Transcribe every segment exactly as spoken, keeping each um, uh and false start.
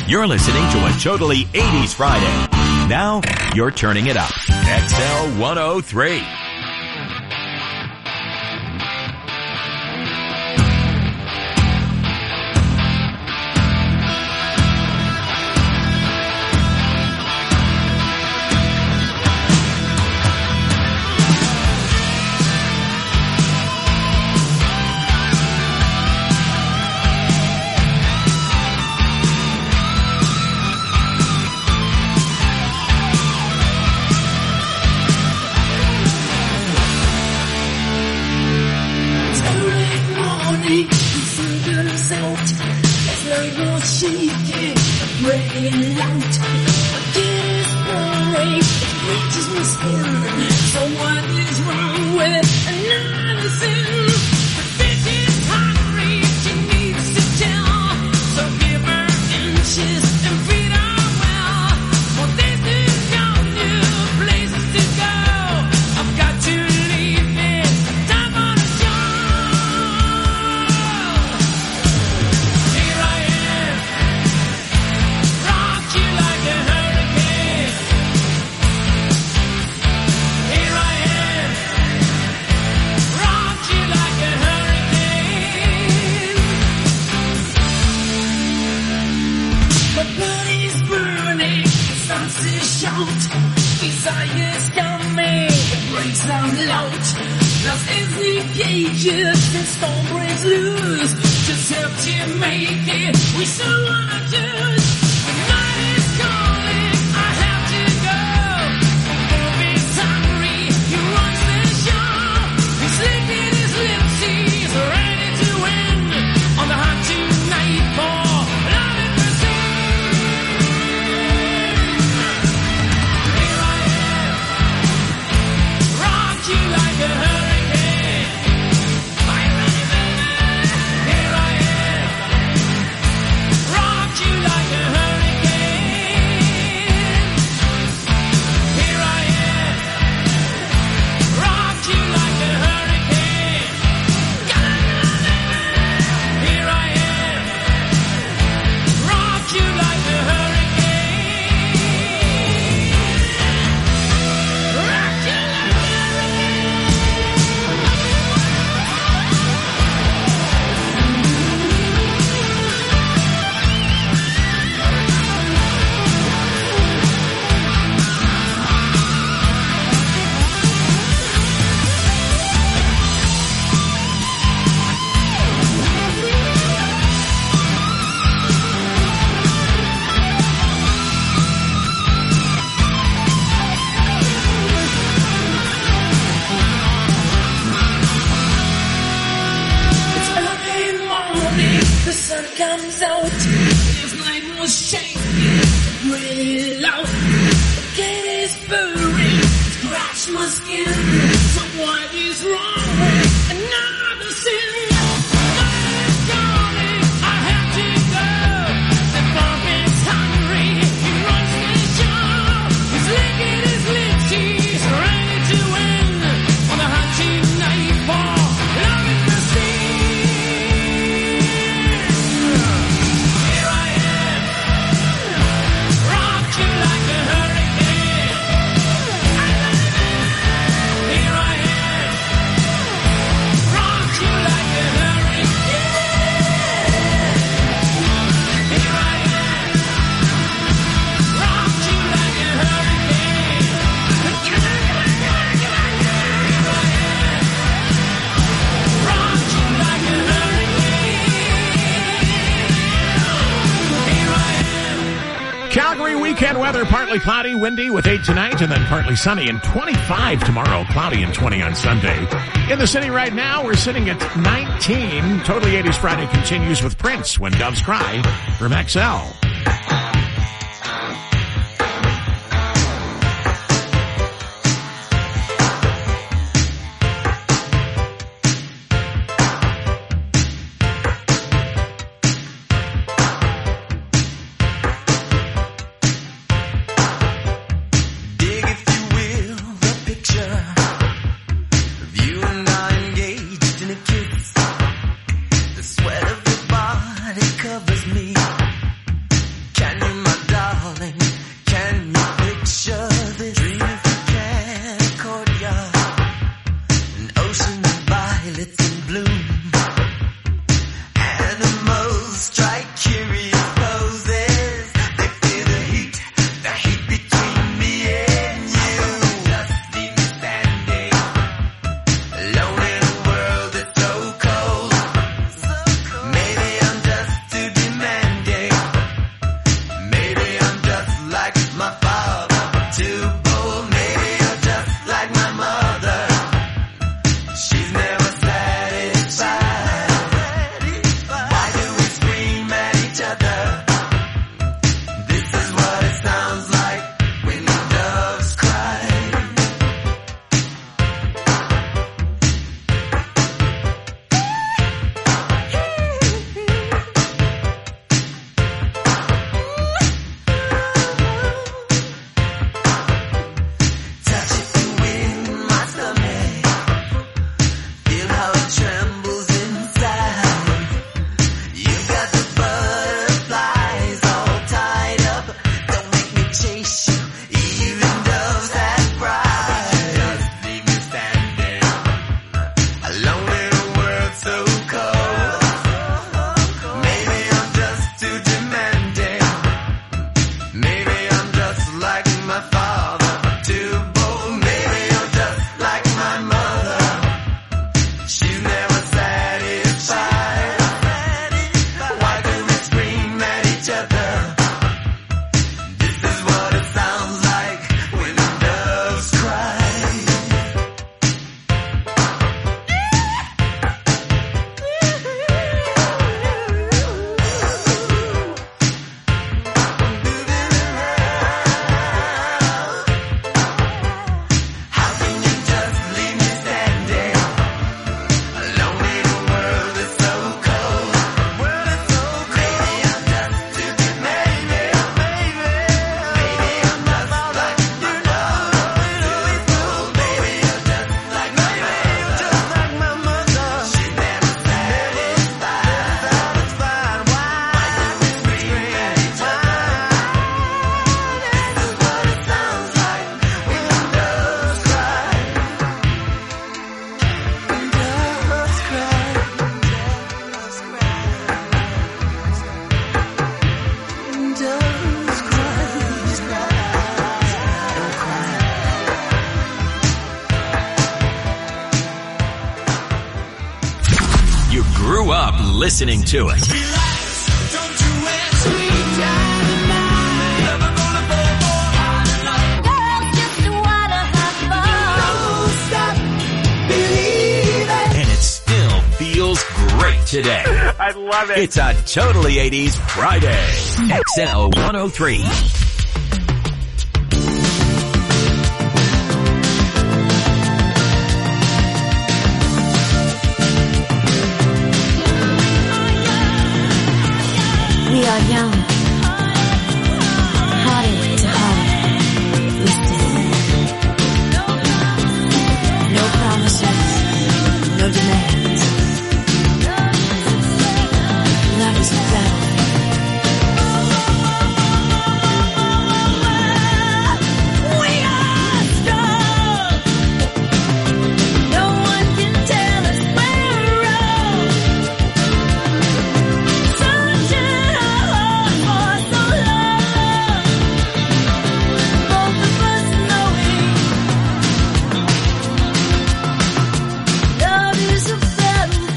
You're listening to a totally eighties Friday. Now, you're turning it up. X L one oh three. Weekend weather, partly cloudy, windy with eight tonight, and then partly sunny and twenty-five tomorrow, cloudy and twenty on Sunday. In the city right now, we're sitting at nineteen. Totally eighties Friday continues with Prince, When Doves Cry, from X L. Covers me. listening to it. And it still feels great today. I love it. It's a Totally eighties Friday. X L one oh three. We are young, heartache to heartache, we stand. No promises, no demands. Love is a battle. We are strong. No one can tell us we're wrong. Searching our hearts for so long. Both of us knowing love is a battlefield.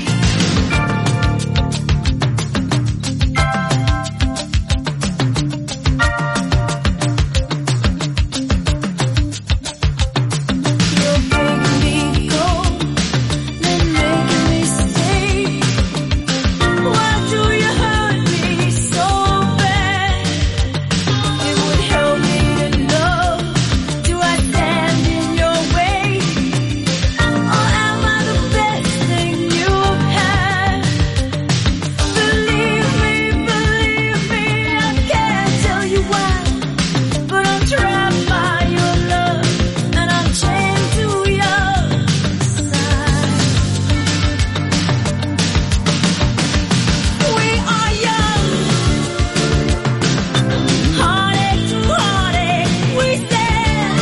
You're breaking me cold, then making me stay. Why do you hurt me so bad? It would help me to know. Do I stand in your way? Or am I the best thing you've had? Believe me, believe me, I can't tell you why. But I'm trapped by your love, and I'm chained to your side. We are young, heartache to heartache, we stand.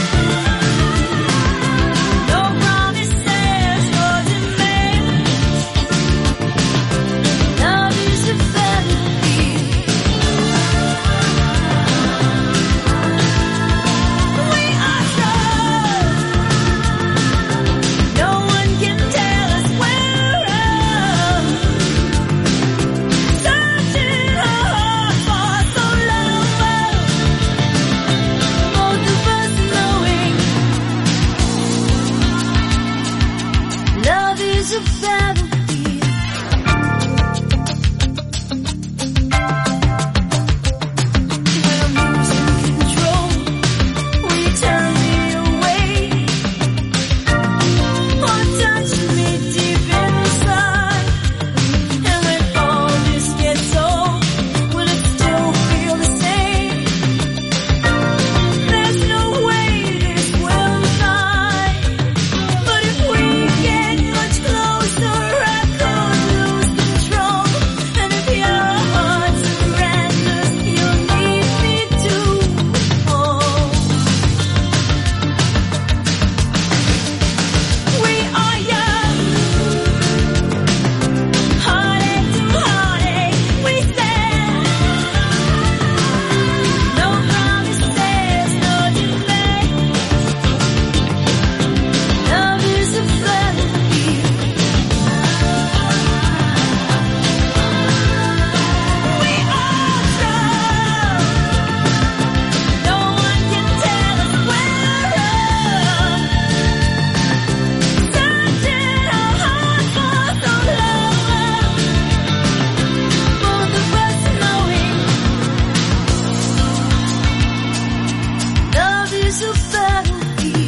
No promises, no demands. Love is a battlefield. We are strong. No one can tell us we're wrong. Searching our hearts for so long. Both of us knowing love is a battlefield. When I'm losing control, will you turn me away? Or touch me deep inside? And when all this gets old, will it still feel the same? There's no way this will lie. But if we get much closer, I could lose control. And if your heart surrenders, you'll need me to hold. We are young, heartache to heartache, we stand. No promises, no demands. Love is a battlefield. We are strong. No one can tell us we're wrong. Searching our hearts for so long. Both of us knowing love is a battlefield.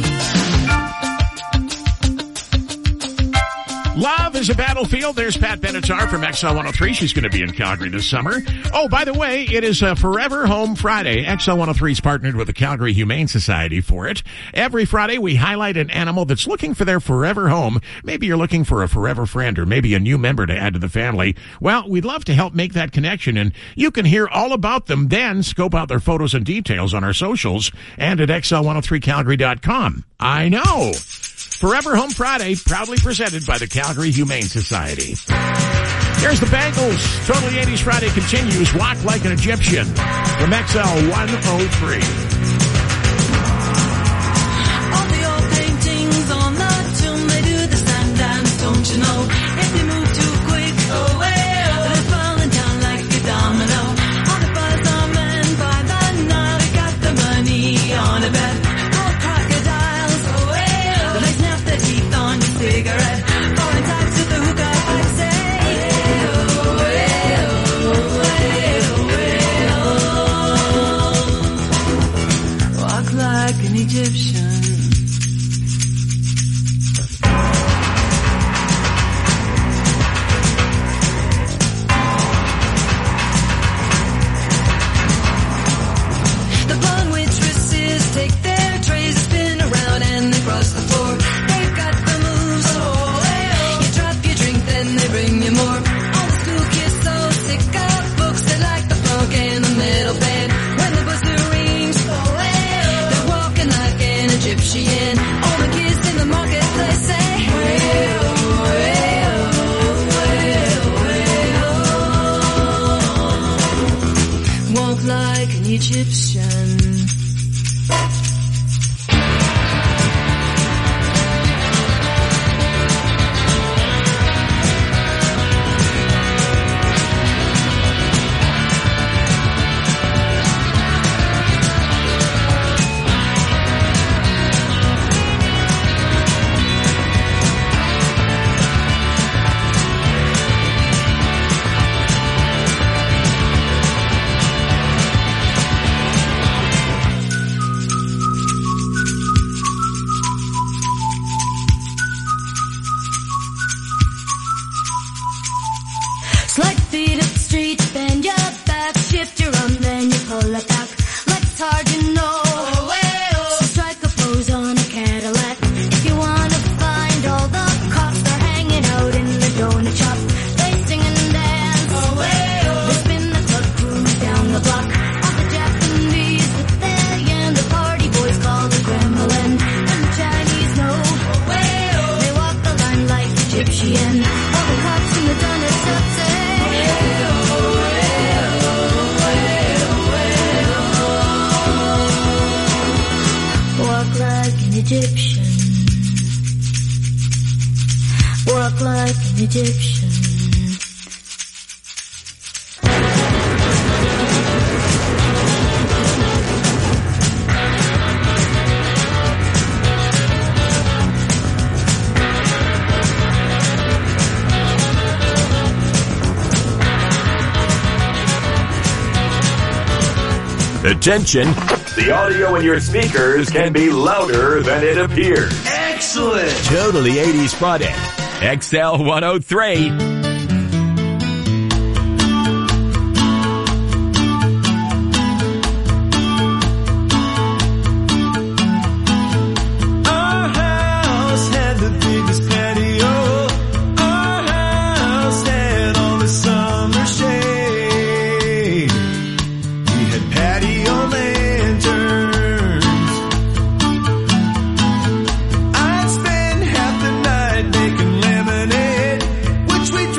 Love is a battlefield. There's Pat Benatar from X L one oh three. She's going to be in Calgary this summer. Oh, by the way, it is a Forever Home Friday. X L one oh three's partnered with the Calgary Humane Society for it. Every Friday, we highlight an animal that's looking for their forever home. Maybe you're looking for a forever friend or maybe a new member to add to the family. Well, we'd love to help make that connection, and you can hear all about them, then scope out their photos and details on our socials and at X L one oh three Calgary dot com. I know. Forever Home Friday, proudly presented by the Calgary Humane Society. Here's the Bangles. Totally eighties Friday continues. Walk Like an Egyptian from X L one oh three. All the old paintings on the tomb, they do the stand dance, don't you know? If you move too quick, away. Egyptian. Slide feet up the street, bend your back, shift your arm, then you pull it back. Like it's hard, you know. So strike a pose on a Cadillac. If you wanna find all the cops, they're hanging out in the donut shop. They sing and dance. They spin the club cruise down the block. All the Japanese with their and the party boys call the Kremlin. And the Chinese know. They walk the line like Egyptian. All the cops in the donut shop say. Walk like an Egyptian. Walk like an Egyptian. Attention, the audio in your speakers can be louder than it appears. Excellent. Totally eighties Friday. X L one oh three. Our house had the biggest patio. Our house had all the summer shade. We had patio lanterns. I'd spend half the night making lemonade, which we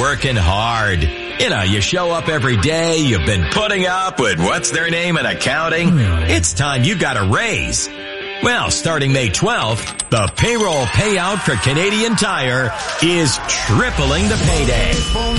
working hard. You know, you show up every day, you've been putting up with what's their name in accounting. It's time you got a raise. Well, starting May twelfth, the payroll payout for Canadian Tire is tripling the payday.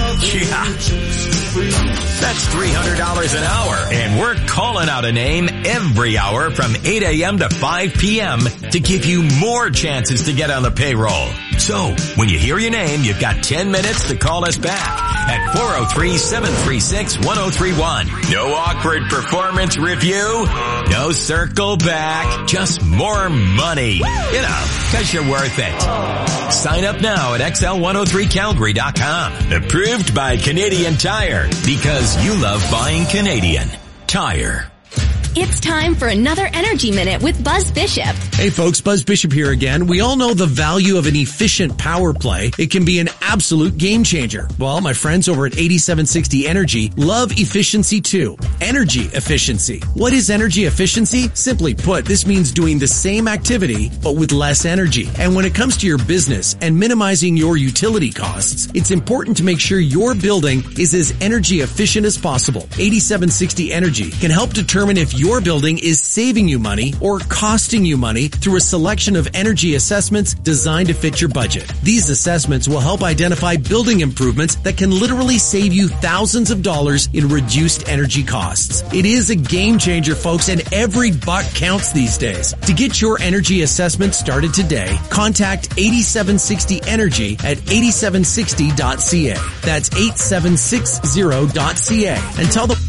Yeah. That's three hundred dollars an hour, and we're calling out a name every hour from eight a.m. to five p.m. to give you more chances to get on the payroll. So, when you hear your name, you've got ten minutes to call us back at four oh three, seven three six, one oh three one. No awkward performance review, no circle back, just more money. You know, cause you're worth it. Sign up now at X L one oh three Calgary dot com. Approved by Canadian Tire, because you love buying Canadian Tire. It's time for another Energy Minute with Buzz Bishop. Hey folks, Buzz Bishop here again. We all know the value of an efficient power play. It can be an absolute game changer. Well, my friends over at eighty-seven sixty Energy love efficiency too. Energy efficiency. What is energy efficiency? Simply put, this means doing the same activity, but with less energy. And when it comes to your business and minimizing your utility costs, it's important to make sure your building is as energy efficient as possible. eighty-seven sixty Energy can help determine if your building is saving you money or costing you money through a selection of energy assessments designed to fit your budget. These assessments will help identify building improvements that can literally save you thousands of dollars in reduced energy costs. It is a game changer, folks, and every buck counts these days. To get your energy assessment started today, contact eighty-seven sixty Energy at eighty-seven sixty dot c a. That's eighty-seven sixty dot c a. And tell them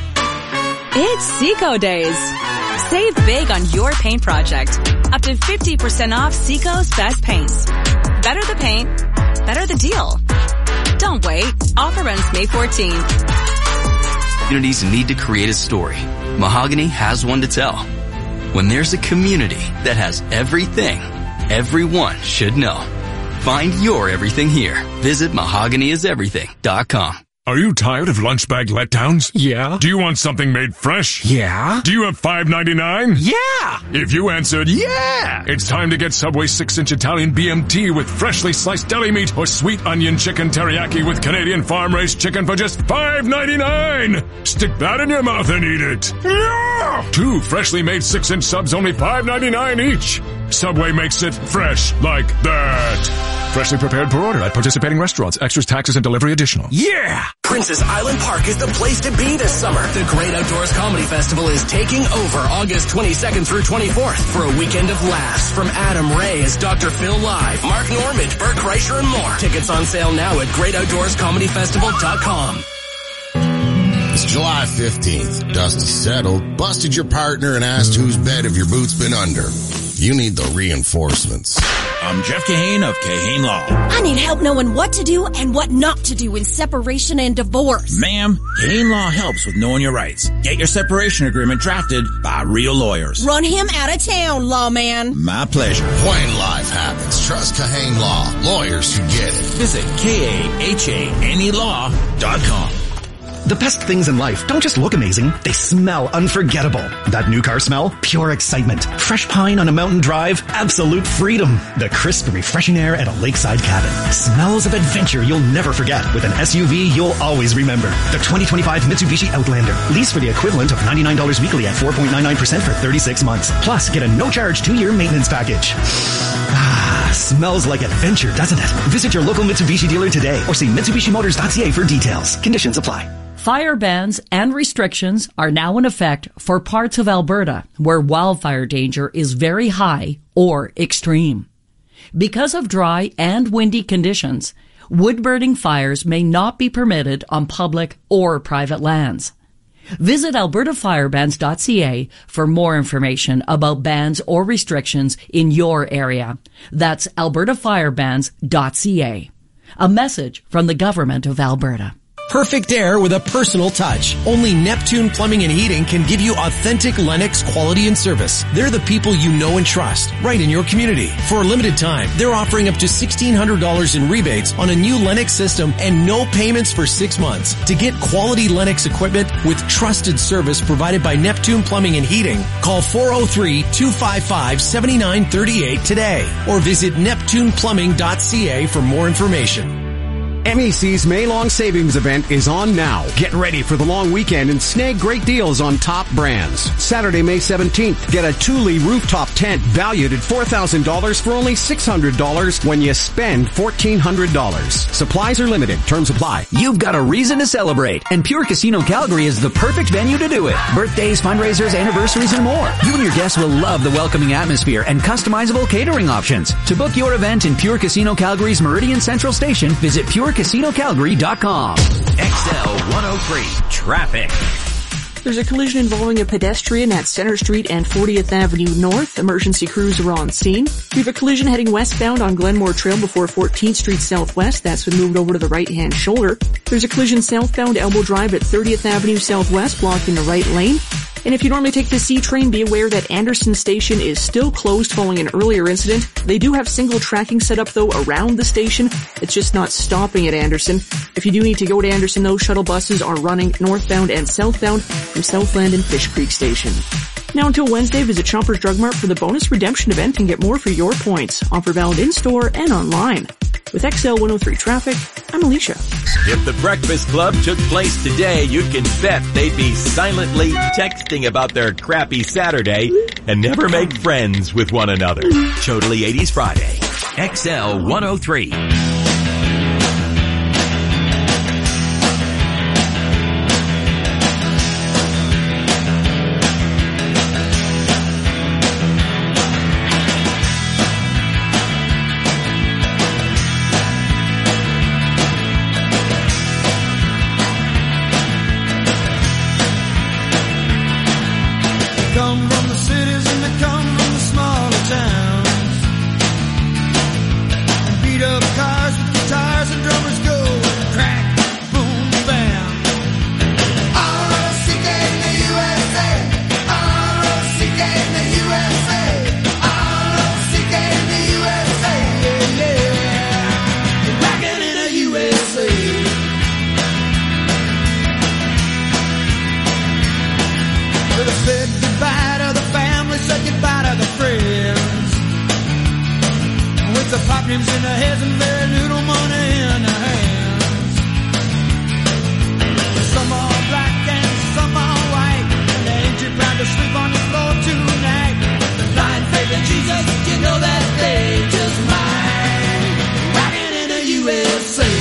It's Seco Days. Save big on your paint project. Up to fifty percent off Seco's best paints. Better the paint, better the deal. Don't wait. Offer ends May fourteenth. Communities need to create a story. Mahogany has one to tell. When there's a community that has everything, everyone should know. Find your everything here. Visit mahogany is everything dot com. Are you tired of lunch bag letdowns? Yeah. Do you want something made fresh? Yeah. Do you have five ninety-nine? Yeah. If you answered yeah, it's time to get Subway six inch Italian B M T with freshly sliced deli meat or sweet onion chicken teriyaki with Canadian farm-raised chicken for just five ninety-nine. Stick that in your mouth and eat it. Yeah. Two freshly made six inch subs, only five ninety-nine each. Subway makes it fresh like that. Freshly prepared per order at participating restaurants. Extras, taxes, and delivery additional. Yeah. Princess Island Park is the place to be this summer. The Great Outdoors Comedy Festival is taking over August twenty-second through twenty-fourth for a weekend of laughs from Adam Ray as Doctor Phil Live, Mark Normand, Bert Kreischer, and more. Tickets on sale now at great outdoors comedy festival dot com. It's July fifteenth. Dust is settled, busted your partner, and asked whose bed have your boots been under. You need the reinforcements. I'm Jeff Kahane of Kahane Law. I need help knowing what to do and what not to do in separation and divorce. Ma'am, Kahane Law helps with knowing your rights. Get your separation agreement drafted by real lawyers. Run him out of town, lawman. My pleasure. When life happens, trust Kahane Law. Lawyers who get it. Visit K A H A N E law dot com. The best things in life don't just look amazing, they smell unforgettable. That new car smell? Pure excitement. Fresh pine on a mountain drive? Absolute freedom. The crisp, refreshing air at a lakeside cabin. Smells of adventure you'll never forget with an S U V you'll always remember. The twenty twenty-five Mitsubishi Outlander. Lease for the equivalent of ninety-nine dollars weekly at four point nine nine percent for thirty-six months. Plus, get a no-charge two-year maintenance package. Ah, smells like adventure, doesn't it? Visit your local Mitsubishi dealer today or see Mitsubishi Motors dot c a for details. Conditions apply. Fire bans and restrictions are now in effect for parts of Alberta where wildfire danger is very high or extreme. Because of dry and windy conditions, wood-burning fires may not be permitted on public or private lands. Visit alberta fire bans dot c a for more information about bans or restrictions in your area. That's alberta fire bans dot c a. A message from the Government of Alberta. Perfect air with a personal touch. Only Neptune Plumbing and Heating can give you authentic Lennox quality and service. They're the people you know and trust, right in your community. For a limited time, they're offering up to sixteen hundred dollars in rebates on a new Lennox system and no payments for six months. To get quality Lennox equipment with trusted service provided by Neptune Plumbing and Heating, call four oh three, two five five, seven nine three eight today or visit neptune plumbing dot c a for more information. M E C's May Long Savings Event is on now. Get ready for the long weekend and snag great deals on top brands. Saturday, May seventeenth, get a Thule rooftop tent valued at four thousand dollars for only six hundred dollars when you spend fourteen hundred dollars. Supplies are limited. Terms apply. You've got a reason to celebrate, and Pure Casino Calgary is the perfect venue to do it. Birthdays, fundraisers, anniversaries, and more. You and your guests will love the welcoming atmosphere and customizable catering options. To book your event in Pure Casino Calgary's Meridian Central Station, visit pure casino calgary dot com. X L one oh three Traffic. There's a collision involving a pedestrian at Center Street and fortieth Avenue North. Emergency crews are on scene. We have a collision heading westbound on Glenmore Trail before fourteenth Street Southwest. That's been moved over to the right-hand shoulder. There's a collision southbound Elbow Drive at thirtieth Avenue Southwest, blocking the right lane. And if you normally take the C train, be aware that Anderson Station is still closed following an earlier incident. They do have single tracking set up, though, around the station. It's just not stopping at Anderson. If you do need to go to Anderson, those shuttle buses are running northbound and southbound from Southland and Fish Creek Station. Now until Wednesday, visit Shoppers Drug Mart for the bonus redemption event and get more for your points. Offer valid in-store and online. With X L one oh three Traffic, I'm Alicia. If the Breakfast Club took place today, you can bet they'd be silently texting about their crappy Saturday and never make friends with one another. Totally eighties Friday. X L one oh three. Come from the cities and they come from the smaller towns. And beat up cars with guitars and drummers go crack, boom, bam. R O C K in the U S A. R O C K in the U S A. R O C K in the U S A. Yeah, yeah. Rockin' in the U S A. But I said goodbye to the family, said goodbye to the friends. With the pop names in their heads and very little money in their hands. Some are black and some are white. And they ain't too proud to sleep on the floor tonight. The blind faith in Jesus, you know that they just might. Rockin' in the U S A.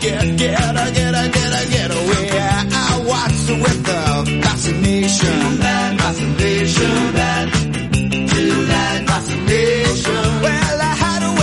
get, get, I get, I get, I get away. I watch with the fascination. Too bad, fascination. Too bad, too bad, fascination. Well, I had a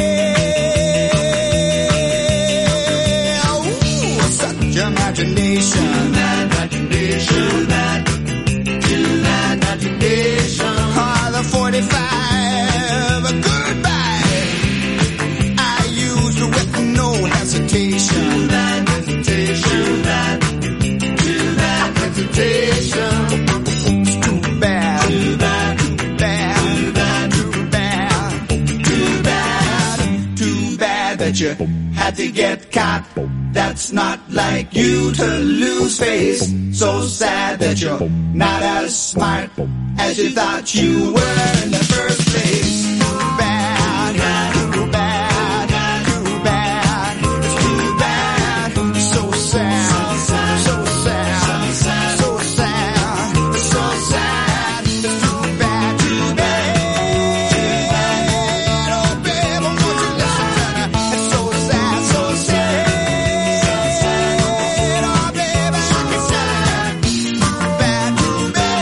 way. Ooh, such imagination. Too bad, imagination. Too bad, too bad, imagination. Ah, the forty-five, goodbye. I used with no hesitation. Too bad, hesitation. Too bad, too bad, hesitation. It's too bad, too bad, too bad, too bad, too bad, too bad that you had to get caught. That's not like you to lose face. So sad that you're not as smart as you thought you were in the first place. Too bad, too bad, too bad, it's too bad. So sad, so sad, so sad, it's so sad. It's too bad, too bad. Oh, babe, won't you listen to me? It's so sad, so sad. Oh, baby, it's sad. Too bad, too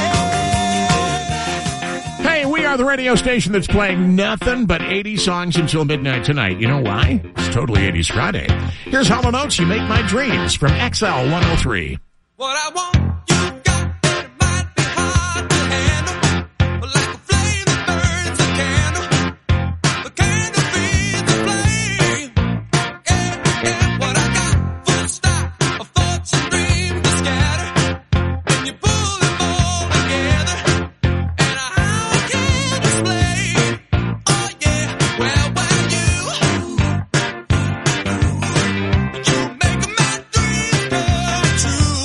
bad. Hey, we are the radio station that's playing nothing but eighties songs until midnight tonight. You know why? It's Totally eighties Friday. Here's Hall and Oates, You Make My Dreams from X L one oh three. What I want, you got, it might be hard to handle, but like a flame that burns a candle, the candle feeds the flame. Yeah, yeah, what I got, full stop, of thoughts and dreams to scatter, when you pull them all together, and how I can't explain. Oh yeah, well, well, you, you make my dreams come true.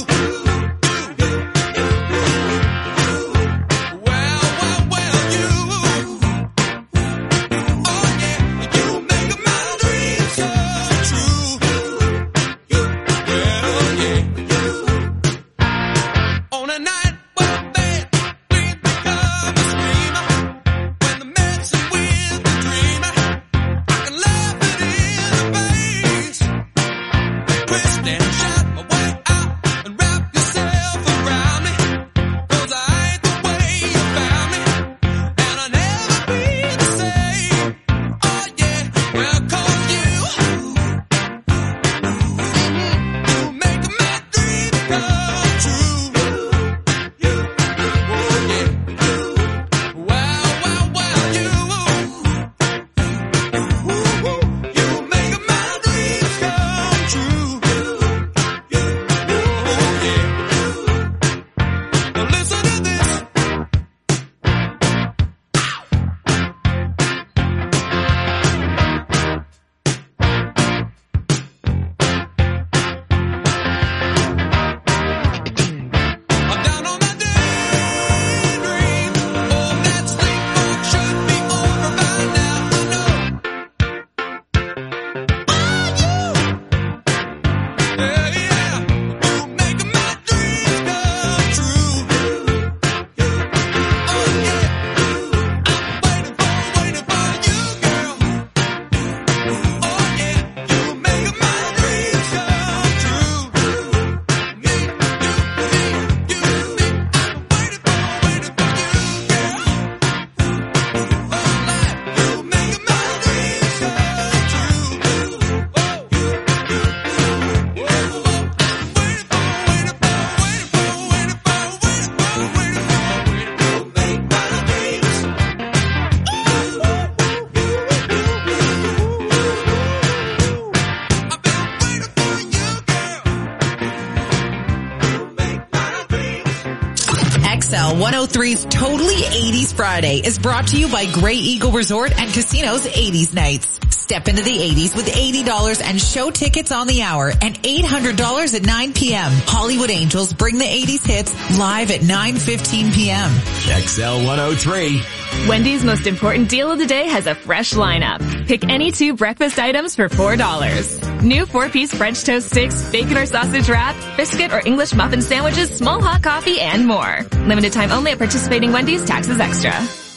X L one oh three's Totally eighties Friday is brought to you by Grey Eagle Resort and Casino's eighties Nights. Step into the eighties with eighty dollars and show tickets on the hour and eight hundred dollars at nine p.m. Hollywood Angels bring the eighties hits live at nine fifteen p.m. X L one oh three. Wendy's most important deal of the day has a fresh lineup. Pick any two breakfast items for four dollars. New four-piece French toast sticks, bacon or sausage wrap, biscuit or English muffin sandwiches, small hot coffee, and more. Limited time only at participating Wendy's. Taxes extra.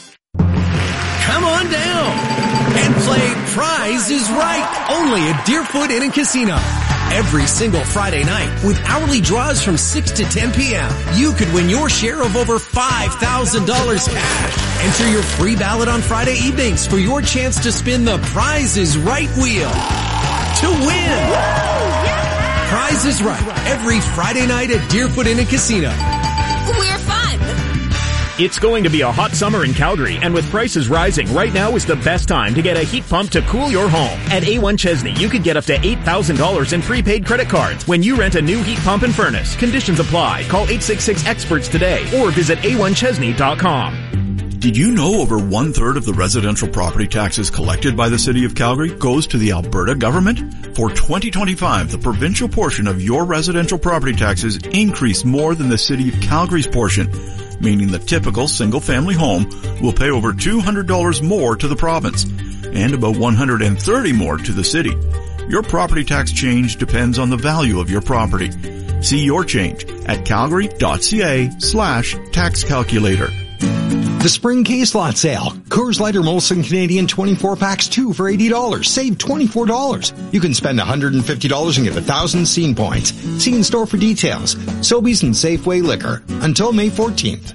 Come on down and play Prize is Right, only at Deerfoot Inn and Casino. Every single Friday night, with hourly draws from six to ten p.m., you could win your share of over five thousand dollars cash. Enter your free ballot on Friday evenings for your chance to spin the Prize is Right wheel to win. Prize is Right, every Friday night at Deerfoot Inn and Casino. We're fun. It's going to be a hot summer in Calgary, and with prices rising, right now is the best time to get a heat pump to cool your home. At A one Chesney, you could get up to eight thousand dollars in prepaid credit cards when you rent a new heat pump and furnace. Conditions apply. Call eight six six experts today or visit a one chesney dot com. Did you know over one-third of the residential property taxes collected by the City of Calgary goes to the Alberta government? For twenty twenty-five, the provincial portion of your residential property taxes increased more than the City of Calgary's portion, meaning the typical single-family home will pay over two hundred dollars more to the province and about one hundred thirty dollars more to the city. Your property tax change depends on the value of your property. See your change at calgary.ca slash tax calculator. The Spring Case Lot Sale. Coors Light or Molson Canadian twenty-four packs, two for eighty dollars. Save twenty-four dollars. You can spend one hundred fifty dollars and get one thousand Scene points. See in store for details. Sobeys and Safeway Liquor. Until May fourteenth.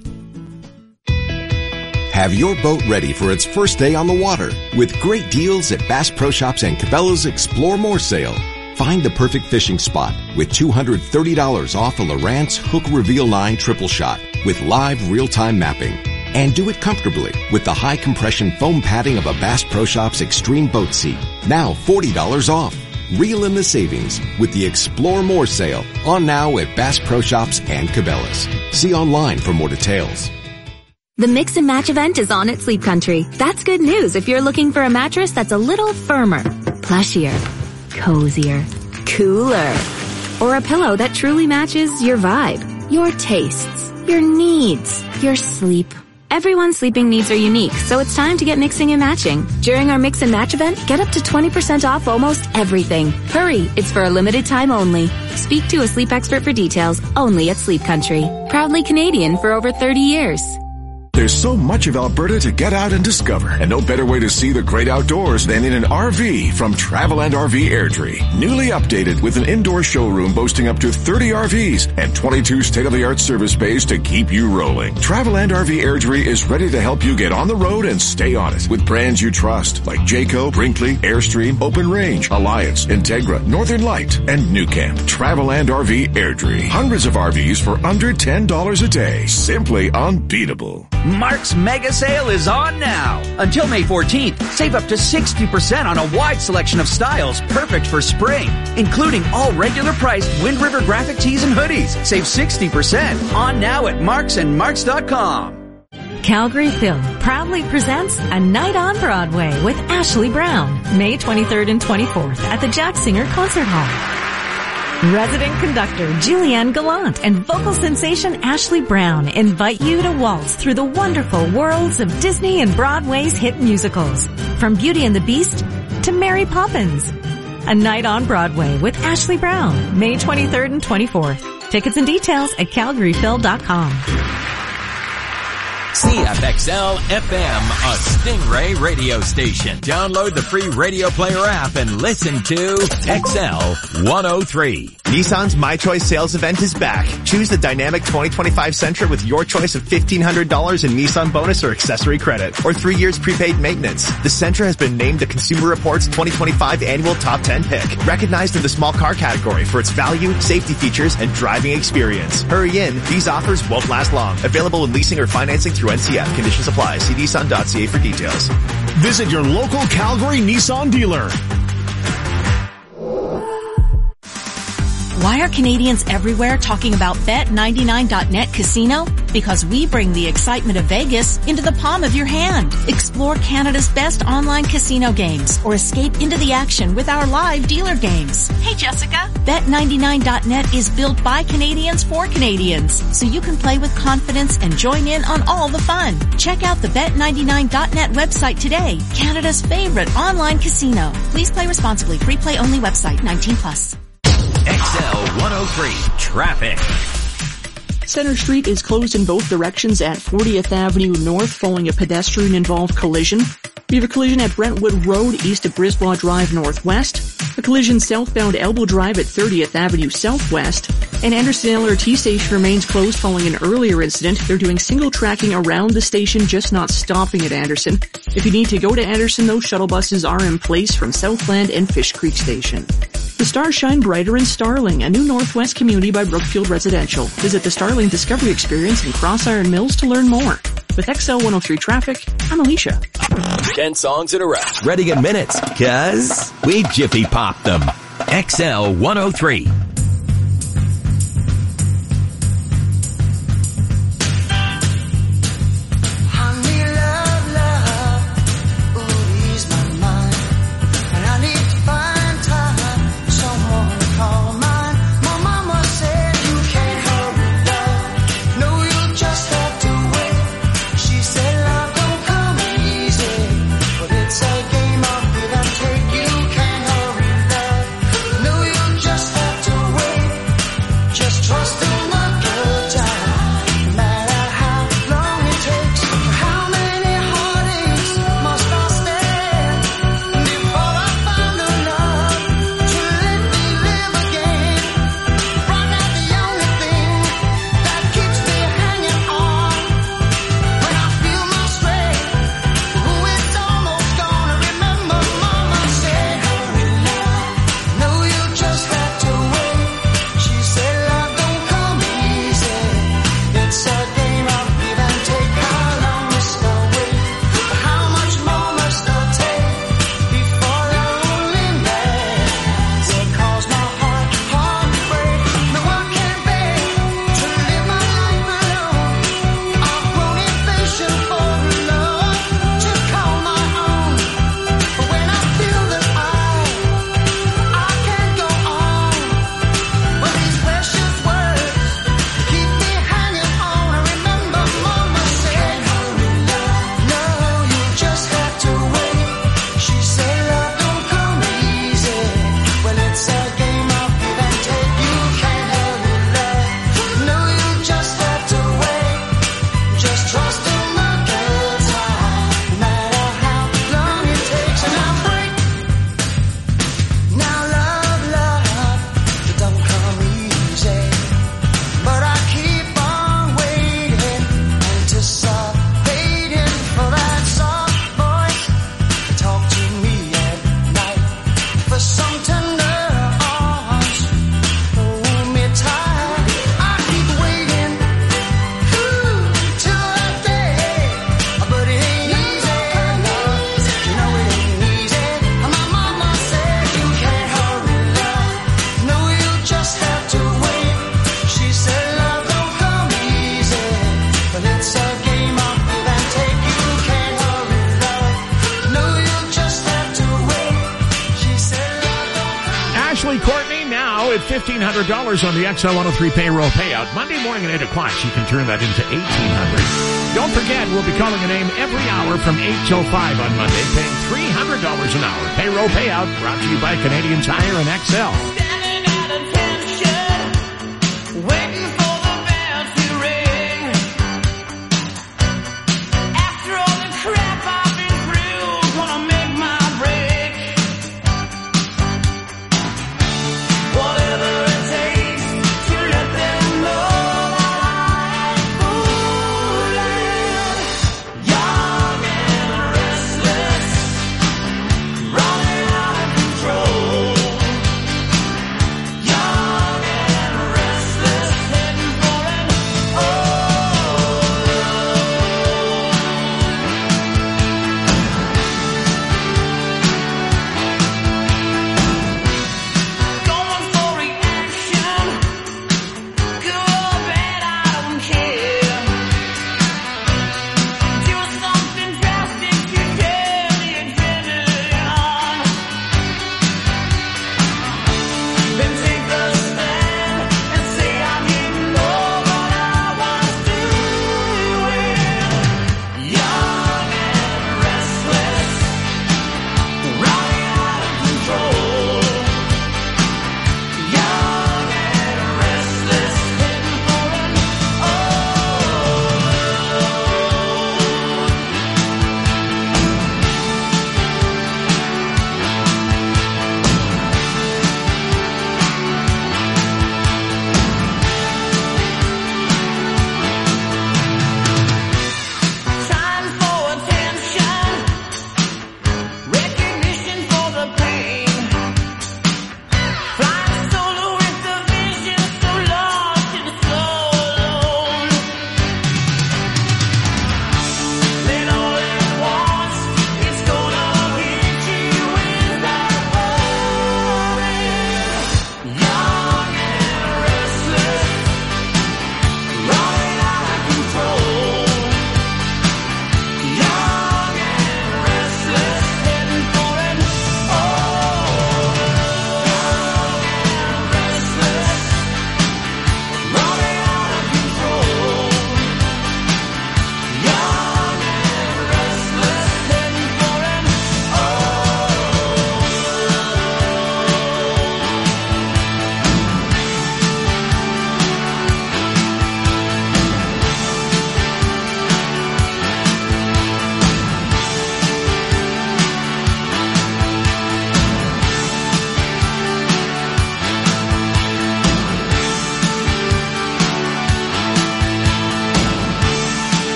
Have your boat ready for its first day on the water with great deals at Bass Pro Shops and Cabela's Explore More sale. Find the perfect fishing spot with two hundred thirty dollars off a Lowrance Hook Reveal nine Triple Shot with live real-time mapping. And do it comfortably with the high compression foam padding of a Bass Pro Shops Extreme Boat Seat. Now forty dollars off. Reel in the savings with the Explore More sale on now at Bass Pro Shops and Cabela's. See online for more details. The Mix and Match event is on at Sleep Country. That's good news if you're looking for a mattress that's a little firmer, plushier, cozier, cooler, or a pillow that truly matches your vibe, your tastes, your needs, your sleep. Everyone's sleeping needs are unique, so it's time to get mixing and matching. During our Mix and Match event, get up to twenty percent off almost everything. Hurry, it's for a limited time only. Speak to a sleep expert for details only at Sleep Country. Proudly Canadian for over thirty years. There's so much of Alberta to get out and discover, and no better way to see the great outdoors than in an R V from Travel and R V Airdrie. Newly updated with an indoor showroom boasting up to thirty R Vs and twenty-two state-of-the-art service bays to keep you rolling. Travel and R V Airdrie is ready to help you get on the road and stay on it with brands you trust like Jayco, Brinkley, Airstream, Open Range, Alliance, Integra, Northern Light, and New Camp. Travel and R V Airdrie. Hundreds of R Vs for under ten dollars a day. Simply unbeatable. Mark's Mega Sale is on now. Until May fourteenth, save up to sixty percent on a wide selection of styles perfect for spring, including all regular priced Wind River graphic tees and hoodies. Save sixty percent on now at marks and marks dot com. Calgary Film proudly presents A Night on Broadway with Ashley Brown, May twenty-third and twenty-fourth at the Jack Singer Concert Hall. Resident conductor Julianne Gallant and vocal sensation Ashley Brown invite you to waltz through the wonderful worlds of Disney and Broadway's hit musicals, from Beauty and the Beast to Mary Poppins. A Night on Broadway with Ashley Brown, May twenty-third and twenty-fourth. Tickets and details at calgary phil dot com. C F X L F M, a Stingray radio station. Download the free Radio Player app and listen to X L one oh three. Nissan's My Choice sales event is back. Choose the dynamic twenty twenty-five Sentra with your choice of fifteen hundred dollars in Nissan bonus or accessory credit, or three years prepaid maintenance. The Sentra has been named the Consumer Reports twenty twenty-five annual top ten pick, recognized in the small car category for its value, safety features, and driving experience. Hurry in, these offers won't last long. Available in leasing or financing through N C F. Conditions apply. See nissan dot c a for details. Visit your local Calgary Nissan dealer. Why are Canadians everywhere talking about bet ninety-nine dot net Casino? Because we bring the excitement of Vegas into the palm of your hand. Explore Canada's best online casino games or escape into the action with our live dealer games. Hey Jessica, bet ninety-nine dot net is built by Canadians for Canadians, so you can play with confidence and join in on all the fun. Check out the bet ninety-nine dot net website today, Canada's favorite online casino. Please play responsibly. Free play only website, nineteen plus. X L one oh three Traffic. Center Street is closed in both directions at fortieth Avenue North following a pedestrian-involved collision. We have a collision at Brentwood Road east of Brisbois Drive Northwest, a collision southbound Elbow Drive at thirtieth Avenue Southwest, and Anderson L R T station remains closed following an earlier incident. They're doing single tracking around the station, just not stopping at Anderson. If you need to go to Anderson, those shuttle buses are in place from Southland and Fish Creek Station. The stars shine brighter in Starling, a new Northwest community by Brookfield Residential. Visit the Starling Discovery Experience in Cross Iron Mills to learn more. With X L one oh three Traffic, I'm Alicia. Ten songs in a row. Ready in minutes, cuz we Jiffy Pop them. X L one oh three. fifteen hundred dollars on the X L one oh three payroll payout. Monday morning at eight o'clock, she can turn that into eighteen hundred dollars. Don't forget, we'll be calling a name every hour from eight till five on Monday, paying three hundred dollars an hour. Payroll payout brought to you by Canadian Tire and X L.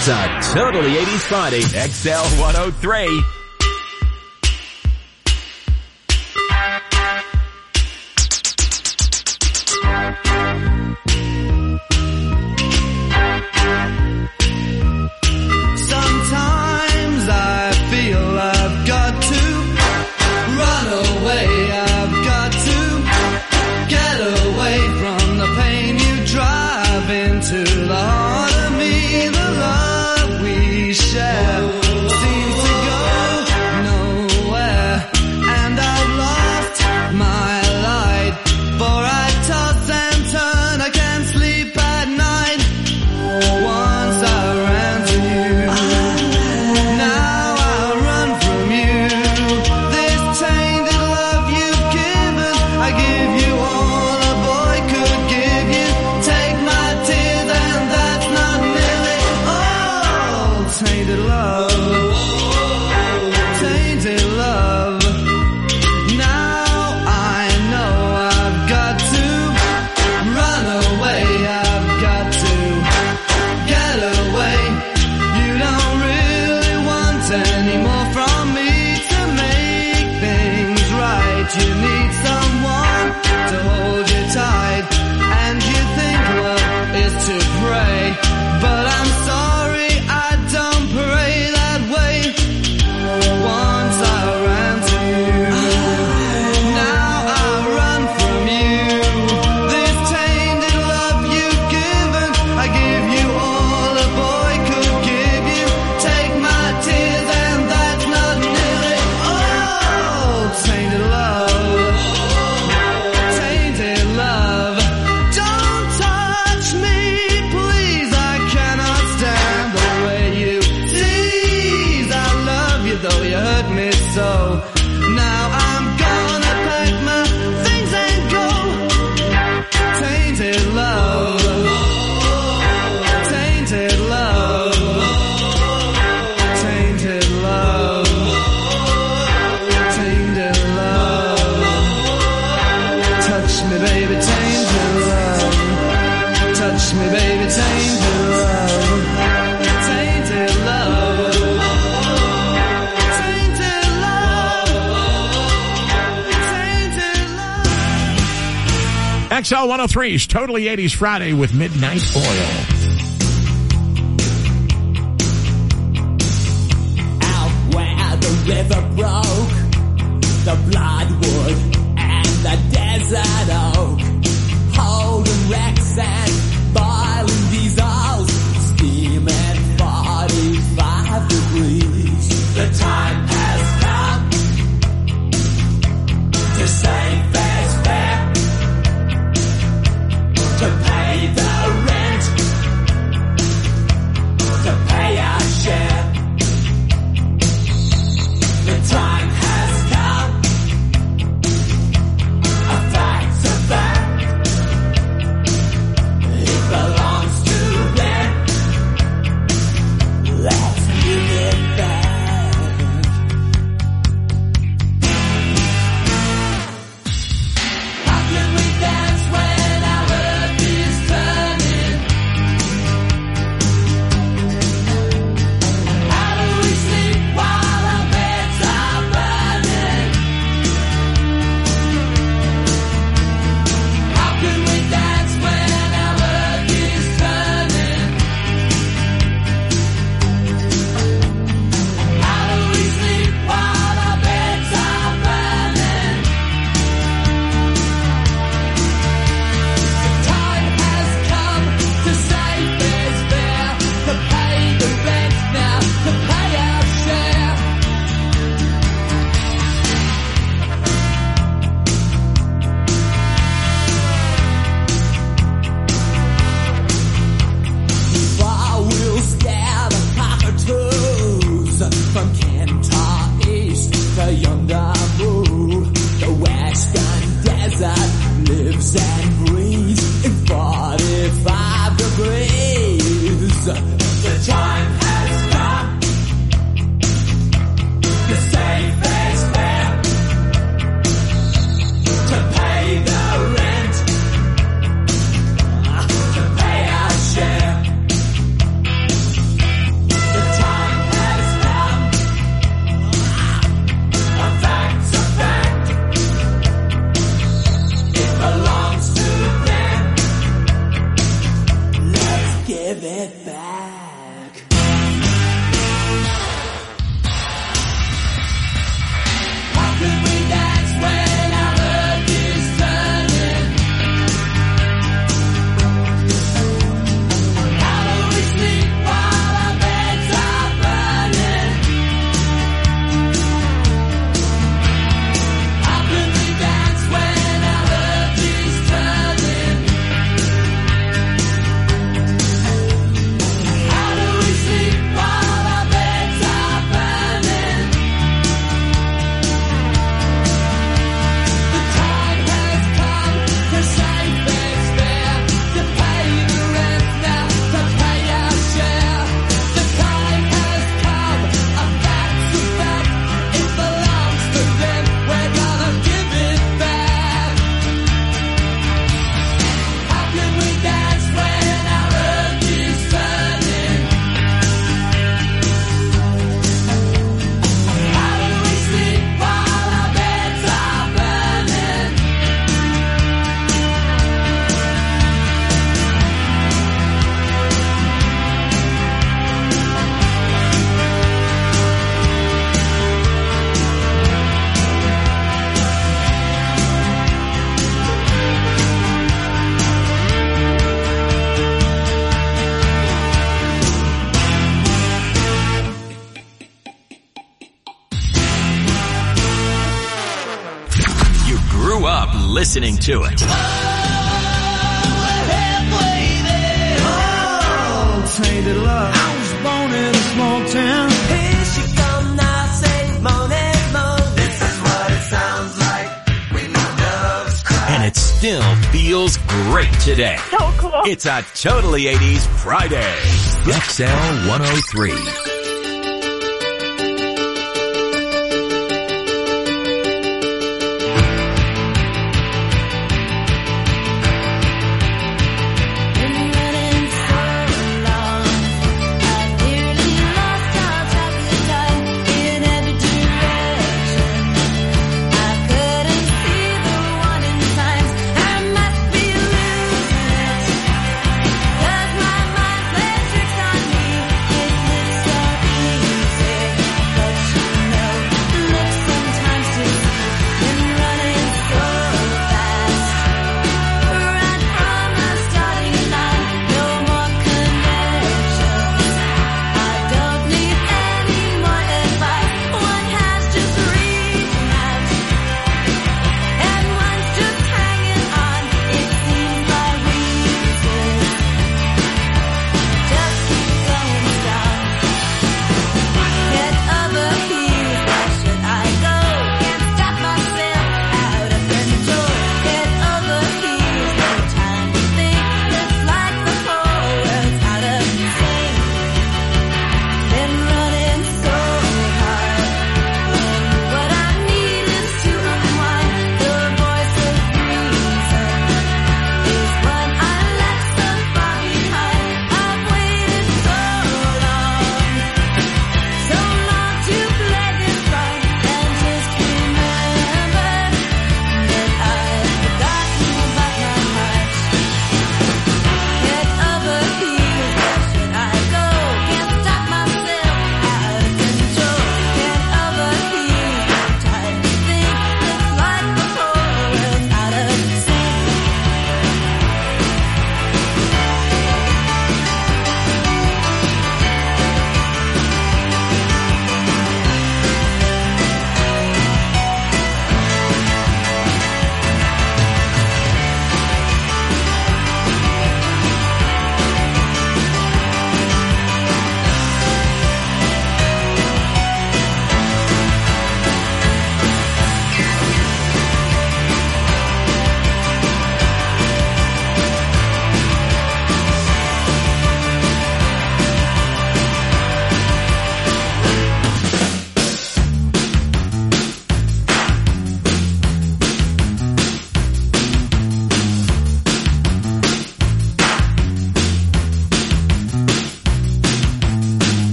It's a totally eighties Friday. X L one oh three. Sometimes I feel I've got to run away. I've got to get away from the pain you drive into the heart of me. The love we share seems to go nowhere, and I've lost my light, for I toss and turn, I can't sleep at night. Once I ran to you, now I run from you. This tainted love you've given, I give you all a boy could give you. Take my tears and that's not nearly all. Tainted love, tainted love. Now I know I've got to run away. I've got to get away. You don't really want any more from me to make things right. You need someone to hold you tight, and you think love is to pray, but I'm sorry, I don't pray that way. Once I ran to you, now I run from you. This tainted love you've given, I give you all a boy could give you. Take my tears and that's not nearly all. Tainted love, tainted love. Don't touch me, please, I cannot stand the way you tease. I love you though you hurt me so. Now I'm gonna pack my things and go. Tainted love, tainted love, tainted love, tainted love. Touch me, baby, tainted love. Touch me, baby, tainted love. Tainted love. Tainted love. Tainted love. X L one oh three's Totally eighties Friday with Midnight Oil. Out where the river broke, the bloodwood and the desert oak, holding wrecks and boiling diesels, steaming forty-five degrees. The time has come to save this fair, to pay the rent, to pay our share. The time has come, a fact's a fact. it back. How can we dance when our earth is turning? How do we sleep while our beds are burning? How can we dance when our earth is turning? How do we sleep while our beds are burning? The time has come to save fair's fair, to pay the rent now, to pay our share. The time has come, a fact's a fact, it belongs to them, we're gonna give it back. How can we dance when our earth is turning? How do we sleep while our beds are burning? You grew up listening to it. Oh, tainted love. I was born in a small town. Here she come now, say moaning, moan. This is what it sounds like when love's cry. And it still feels great today. So cool. It's a Totally eighties Friday. X L one oh three.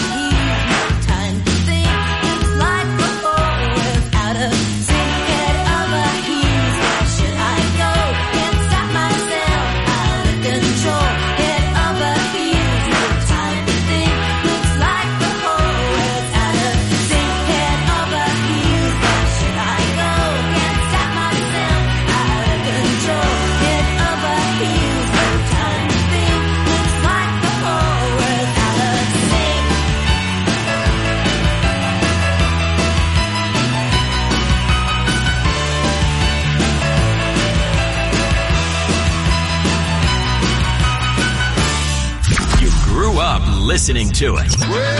Get listening to it.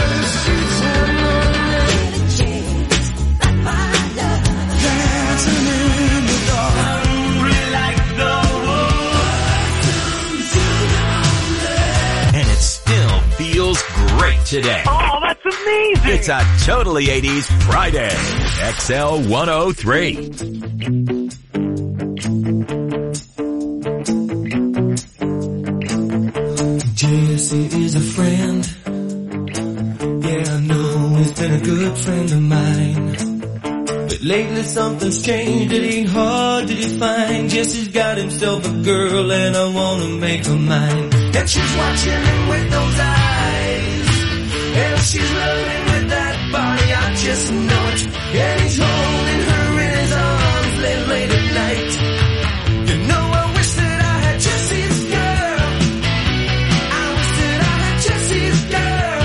And it still feels great today. Oh, that's amazing. It's a Totally eighties Friday. X L one oh three. Jesse is a friend. Yeah, I know he's been a good friend of mine. But lately something's changed. It ain't hard to define. Jesse's got himself a girl and I wanna make her mine. And she's watching him with those eyes. And she's loving with that body, I just know it. And he's holding her in his arms late, late at night. You know I wish that I had Jesse's girl. I wish that I had Jesse's girl.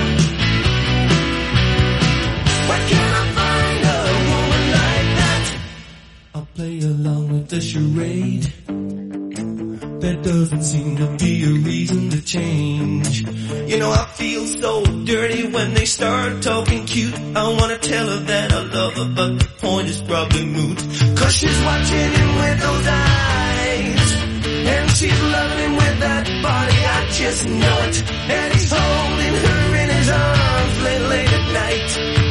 Where can I find a woman like that? I'll play along with the charade. There doesn't seem to be a reason to change. You know I feel so dirty when they start talking cute. I wanna tell her that I love her, but the point is probably moot. Cause she's watching him with those eyes. And she's loving him with that body, I just know it. And he's holding her in his arms late, late at night.